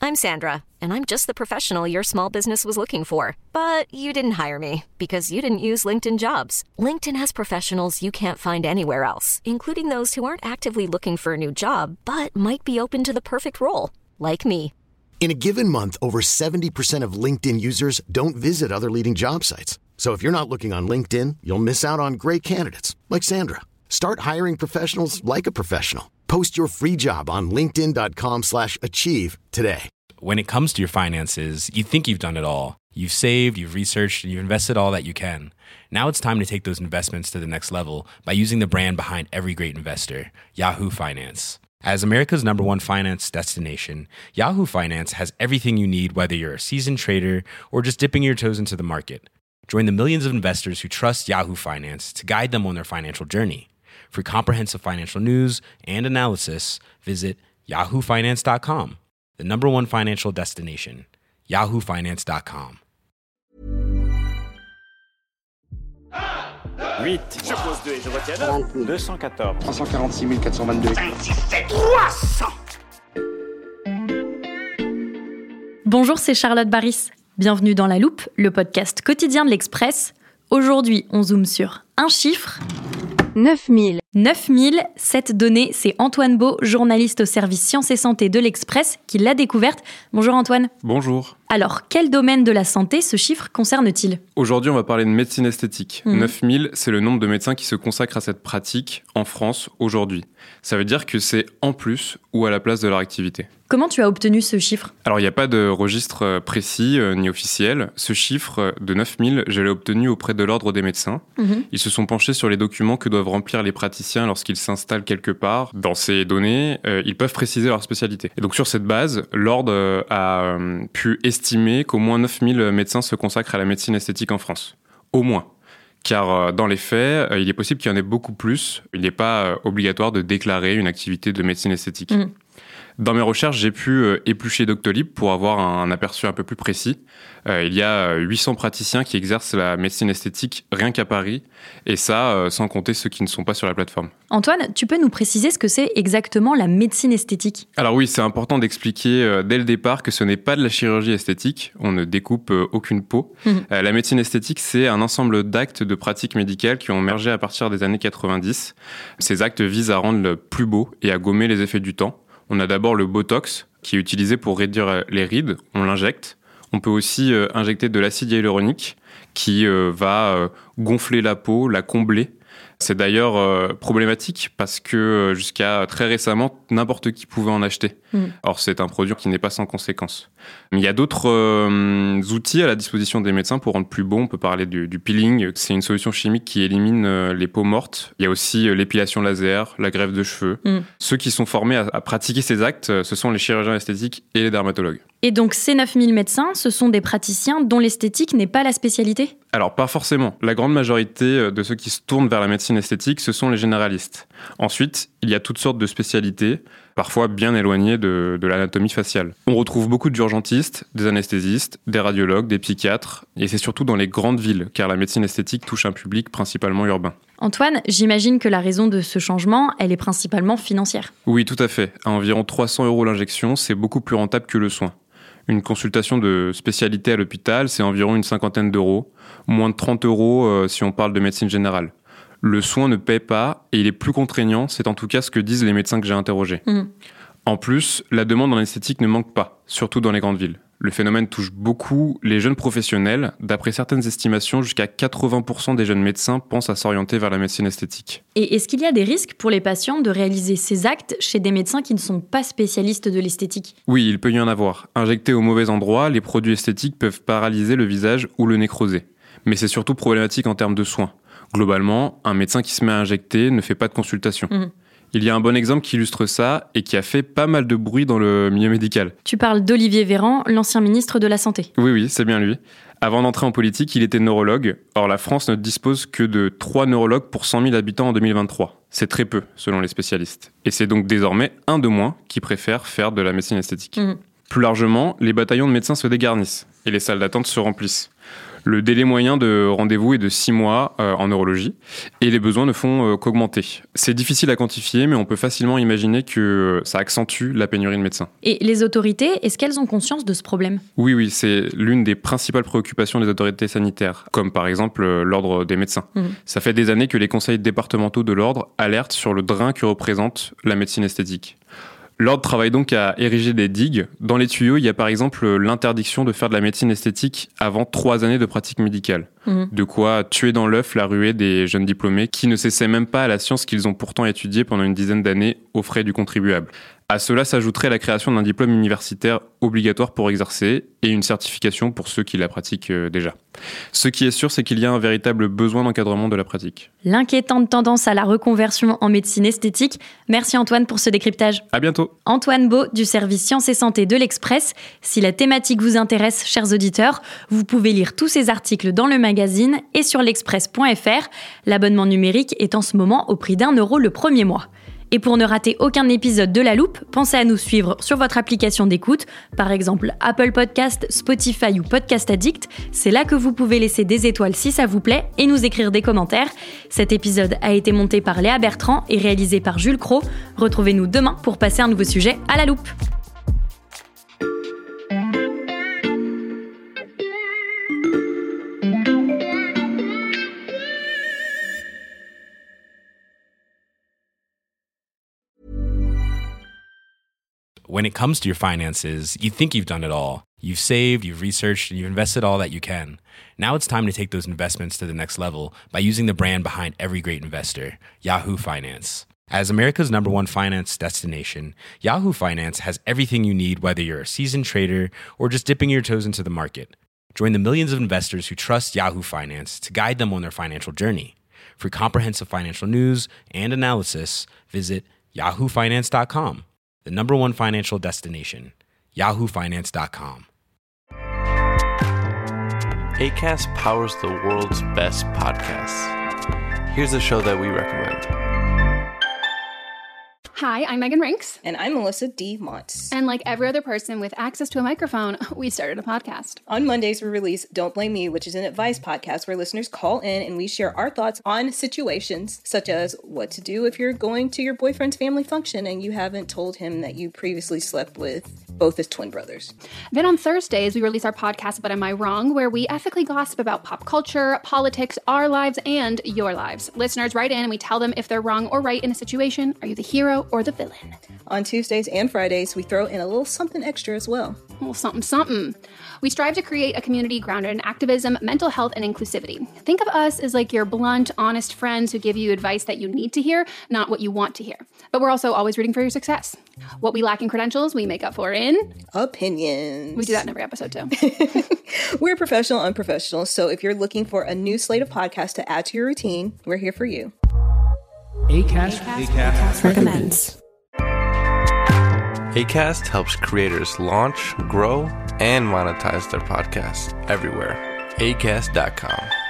I'm Sandra, and I'm just the professional your small business was looking for. But you didn't hire me because you didn't use LinkedIn Jobs. LinkedIn has professionals you can't find anywhere else, including those who aren't actively looking for a new job, but might be open to the perfect role, like me. In a given month, over 70% of LinkedIn users don't visit other leading job sites. So if you're not looking on LinkedIn, you'll miss out on great candidates like Sandra. Start hiring professionals like a professional. Post your free job on linkedin.com/achieve today. When it comes to your finances, you think you've done it all. You've saved, you've researched, and you've invested all that you can. Now it's time to take those investments to the next level by using the brand behind every great investor, Yahoo Finance. As America's #1 finance destination, Yahoo Finance has everything you need, whether you're a seasoned trader or just dipping your toes into the market. Join the millions of investors who trust Yahoo Finance to guide them on their financial journey. For comprehensive financial news and analysis, visit yahoofinance.com, the #1 financial destination, yahoofinance.com. 8. Je pose 2 et je retiens 9. 214. 346 422. 5, 6, 7, 300. Bonjour, c'est Charlotte Baris. Bienvenue dans La Loupe, le podcast quotidien de l'Express. Aujourd'hui, on zoome sur un chiffre. 9000. 9000, cette donnée, c'est Antoine Beau, journaliste au service Sciences et Santé de l'Express, qui l'a découverte. Bonjour Antoine. Bonjour. Alors, quel domaine de la santé ce chiffre concerne-t-il ? Aujourd'hui, on va parler de médecine esthétique. 9000, c'est le nombre de médecins qui se consacrent à cette pratique en France aujourd'hui. Ça veut dire que c'est en plus ou à la place de leur activité. Comment tu as obtenu ce chiffre ? Alors, il n'y a pas de registre précis ni officiel. Ce chiffre de 9000, je l'ai obtenu auprès de l'Ordre des médecins. Ils se sont penchés sur les documents que doivent remplir les praticiens lorsqu'ils s'installent quelque part. Dans ces données, ils peuvent préciser leur spécialité. Et donc, sur cette base, l'Ordre a pu estimer qu'au moins 9000 médecins se consacrent à la médecine esthétique en France. Au moins. Car dans les faits, il est possible qu'il y en ait beaucoup plus. Il n'est pas obligatoire de déclarer une activité de médecine esthétique. Dans mes recherches, j'ai pu éplucher Doctolib pour avoir un aperçu un peu plus précis. Il y a 800 praticiens qui exercent la médecine esthétique rien qu'à Paris, et ça, sans compter ceux qui ne sont pas sur la plateforme. Antoine, tu peux nous préciser ce que c'est exactement la médecine esthétique ? Alors oui, c'est important d'expliquer dès le départ que ce n'est pas de la chirurgie esthétique, on ne découpe aucune peau. La médecine esthétique, c'est un ensemble d'actes de pratiques médicales qui ont émergé à partir des années 90. Ces actes visent à rendre plus beau et à gommer les effets du temps. On a d'abord le Botox, qui est utilisé pour réduire les rides, on l'injecte. On peut aussi injecter de l'acide hyaluronique, qui va gonfler la peau, la combler. C'est d'ailleurs problématique parce que jusqu'à très récemment, n'importe qui pouvait en acheter. Or, c'est un produit qui n'est pas sans conséquences. Mais il y a d'autres outils à la disposition des médecins pour rendre plus beau. On peut parler du peeling. C'est une solution chimique qui élimine les peaux mortes. Il y a aussi l'épilation laser, la greffe de cheveux. Ceux qui sont formés à pratiquer ces actes, ce sont les chirurgiens esthétiques et les dermatologues. Et donc, ces 9000 médecins, ce sont des praticiens dont l'esthétique n'est pas la spécialité ? Alors, pas forcément. La grande majorité de ceux qui se tournent vers la médecine esthétique, ce sont les généralistes. Ensuite, il y a toutes sortes de spécialités, parfois bien éloignées de l'anatomie faciale. On retrouve beaucoup d'urgentistes, des anesthésistes, des radiologues, des psychiatres, et c'est surtout dans les grandes villes, car la médecine esthétique touche un public principalement urbain. Antoine, j'imagine que la raison de ce changement, elle est principalement financière. Oui, tout à fait. À environ 300 € l'injection, c'est beaucoup plus rentable que le soin. Une consultation de spécialité à l'hôpital, c'est environ une 50aine d'euros, moins de 30 € si on parle de médecine générale. Le soin ne paie pas et il est plus contraignant, c'est en tout cas ce que disent les médecins que j'ai interrogés. En plus, la demande en esthétique ne manque pas, surtout dans les grandes villes. Le phénomène touche beaucoup les jeunes professionnels. D'après certaines estimations, jusqu'à 80% des jeunes médecins pensent à s'orienter vers la médecine esthétique. Et est-ce qu'il y a des risques pour les patients de réaliser ces actes chez des médecins qui ne sont pas spécialistes de l'esthétique ? Oui, il peut y en avoir. Injectés au mauvais endroit, les produits esthétiques peuvent paralyser le visage ou le nécroser. Mais c'est surtout problématique en termes de soins. Globalement, un médecin qui se met à injecter ne fait pas de consultation. Il y a un bon exemple qui illustre ça et qui a fait pas mal de bruit dans le milieu médical. Tu parles d'Olivier Véran, l'ancien ministre de la Santé. Oui, c'est bien lui. Avant d'entrer en politique, il était neurologue. Or, la France ne dispose que de 3 neurologues pour 100 000 habitants en 2023. C'est très peu, selon les spécialistes. Et c'est donc désormais un de moins qui préfère faire de la médecine esthétique. Plus largement, les bataillons de médecins se dégarnissent et les salles d'attente se remplissent. Le délai moyen de rendez-vous est de 6 mois en neurologie et les besoins ne font qu'augmenter. C'est difficile à quantifier, mais on peut facilement imaginer que ça accentue la pénurie de médecins. Et les autorités, est-ce qu'elles ont conscience de ce problème ? Oui, c'est l'une des principales préoccupations des autorités sanitaires, comme par exemple l'ordre des médecins. Ça fait des années que les conseils départementaux de l'ordre alertent sur le drain que représente la médecine esthétique. L'ordre travaille donc à ériger des digues. Dans les tuyaux, il y a par exemple l'interdiction de faire de la médecine esthétique avant 3 années de pratique médicale. De quoi tuer dans l'œuf la ruée des jeunes diplômés qui ne s'essaient même pas à la science qu'ils ont pourtant étudiée pendant une dizaine d'années aux frais du contribuable. À cela s'ajouterait la création d'un diplôme universitaire obligatoire pour exercer et une certification pour ceux qui la pratiquent déjà. Ce qui est sûr, c'est qu'il y a un véritable besoin d'encadrement de la pratique. L'inquiétante tendance à la reconversion en médecine esthétique. Merci Antoine pour ce décryptage. À bientôt. Antoine Beau du service Sciences et Santé de l'Express. Si la thématique vous intéresse, chers auditeurs, vous pouvez lire tous ces articles dans le magazine et sur l'express.fr. L'abonnement numérique est en ce moment au prix d'€1 le premier mois. Et pour ne rater aucun épisode de La Loupe, pensez à nous suivre sur votre application d'écoute, par exemple Apple Podcast, Spotify ou Podcast Addict. C'est là que vous pouvez laisser des étoiles si ça vous plaît et nous écrire des commentaires. Cet épisode a été monté par Léa Bertrand et réalisé par Jules Cros. Retrouvez-nous demain pour passer un nouveau sujet à La Loupe. When it comes to your finances, you think you've done it all. You've saved, you've researched, and you've invested all that you can. Now it's time to take those investments to the next level by using the brand behind every great investor, Yahoo Finance. As America's #1 finance destination, Yahoo Finance has everything you need, whether you're a seasoned trader or just dipping your toes into the market. Join the millions of investors who trust Yahoo Finance to guide them on their financial journey. For comprehensive financial news and analysis, visit yahoofinance.com. The #1 financial destination, yahoofinance.com. Acast powers the world's best podcasts. Here's a show that we recommend. Hi, I'm Megan Rinks. And I'm Melissa D. Montz. And like every other person with access to a microphone, we started a podcast. On Mondays, we release Don't Blame Me, which is an advice podcast where listeners call in and we share our thoughts on situations such as what to do if you're going to your boyfriend's family function and you haven't told him that you previously slept with both his twin brothers. Then on Thursdays, we release our podcast, But Am I Wrong?, where we ethically gossip about pop culture, politics, our lives, and your lives. Listeners write in and we tell them if they're wrong or right in a situation. Are you the hero or the villain? On Tuesdays and Fridays, we throw in a little something extra as well. A little something. We strive to create a community grounded in activism, mental health, and inclusivity. Think of us as like your blunt, honest friends who give you advice that you need to hear, not what you want to hear. But we're also always rooting for your success. What we lack in credentials, we make up for in opinions. We do that in every episode too. We're professional, unprofessional, so if you're looking for a new slate of podcasts to add to your routine, we're here for you. Acast recommends. Acast helps creators launch, grow, and monetize their podcasts everywhere. Acast.com.